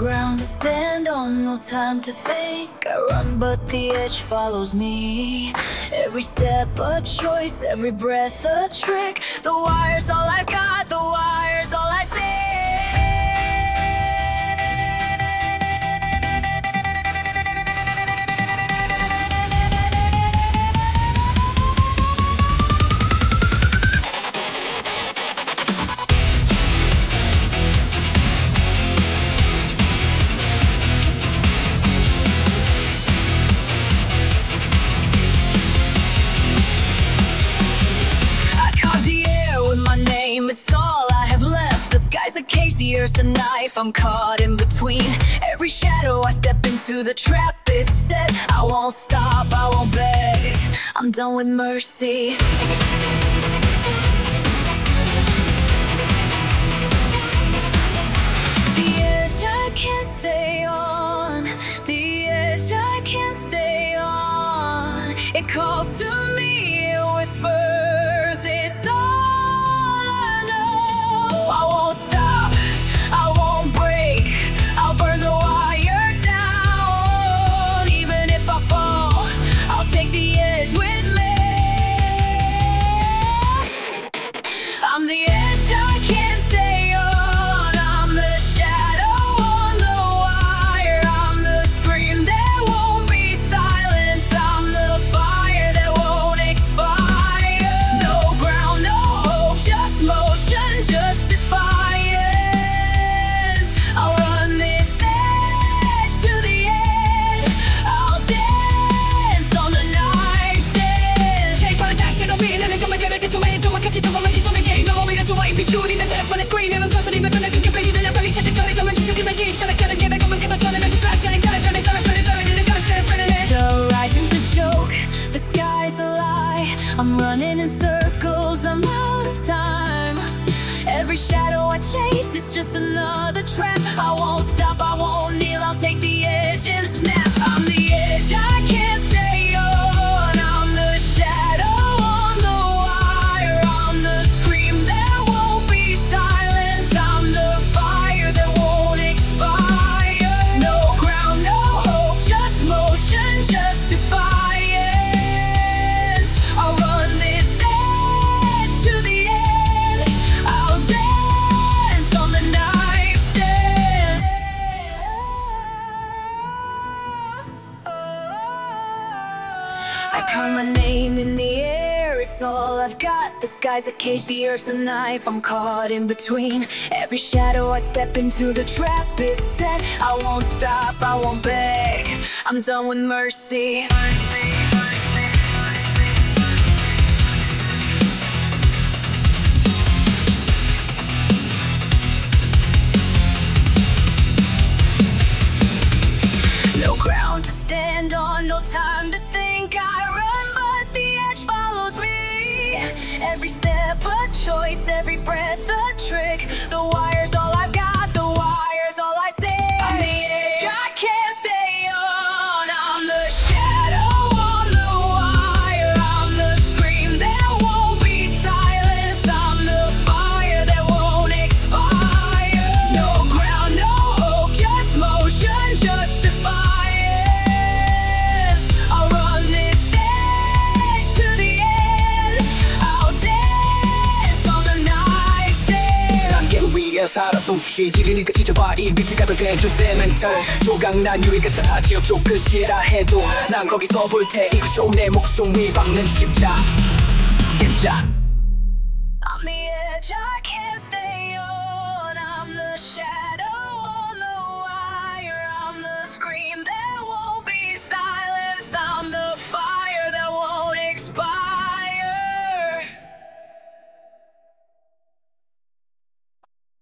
ground to stand on, no time to think. I run but the edge follows me. Every step a choice, every breath a trick. The wire's all I've got, the wire's all I see. It's all I have left. The sky's a cage, the earth's a knife. I'm caught in between. Every shadow I step into, the trap is set. I won't stop, I won't beg. I'm done with mercy. The edge I can't stay on. The edge I can't stay on. It calls to me, it whispers, it's all. I'm the edge I can't stay on. I'm the shadow on the wire. I'm the scream that won't be silenced. I'm the fire that won't expire. No ground, no hope, just motion, just defiance. I'll run this edge to the end. I'll dance on the nightstand. Shake by the back to the wind, and come and get it this way. Do I get it? Do I make it so big? Beauty, the telephone is screen, and I'm close to the middle. I think you're ready, then I'm very check the color. Come and just give me a gift. Shall I get it? Come and give us all of it. Back, shall I tell it? Shall I tell it? The horizon's a joke, the sky's a lie. I'm running in circles, I'm out of time. Every shadow I chase, it's just another trap. I won't stop, I won't kneel, I'll take the edge and snap. I'm the edge, I can't stay on. I'm the shadow on the wire. I'm the scream that won't be silenced. I'm the fire that won't expire. No ground, no hope, just motion, just defiance. I'll run this edge to the end. I'll dance on the nightstand. I call my name in the air, it's all I've got. The sky's a cage, the earth's a knife. I'm caught in between. Every shadow I step into, the trap is set. I won't stop, I won't beg. I'm done with mercy. No ground to stand on, no time to think. I run, but the edge follows me. Every step a choice, every breath a trick. The wire's all I've got, the wire's all I see. I'm the edge I can't stay on. I'm the shadow on the wire. I'm the scream that won't be silenced. I'm the fire that won't expire. No ground, no hope, just motion, just defiance. I'll run this edge to the end. I'll dance on the nightstand. 안개 위에 살아서 쉬지르니까 지져봐 이 비트가 더 된 세멘털. 조각난 유리 같은 아지역 쪽 끝이라 해도 난 거기서 볼 테. 이거 쇼 내 목숨이 박는 십자. I'm the edge I can't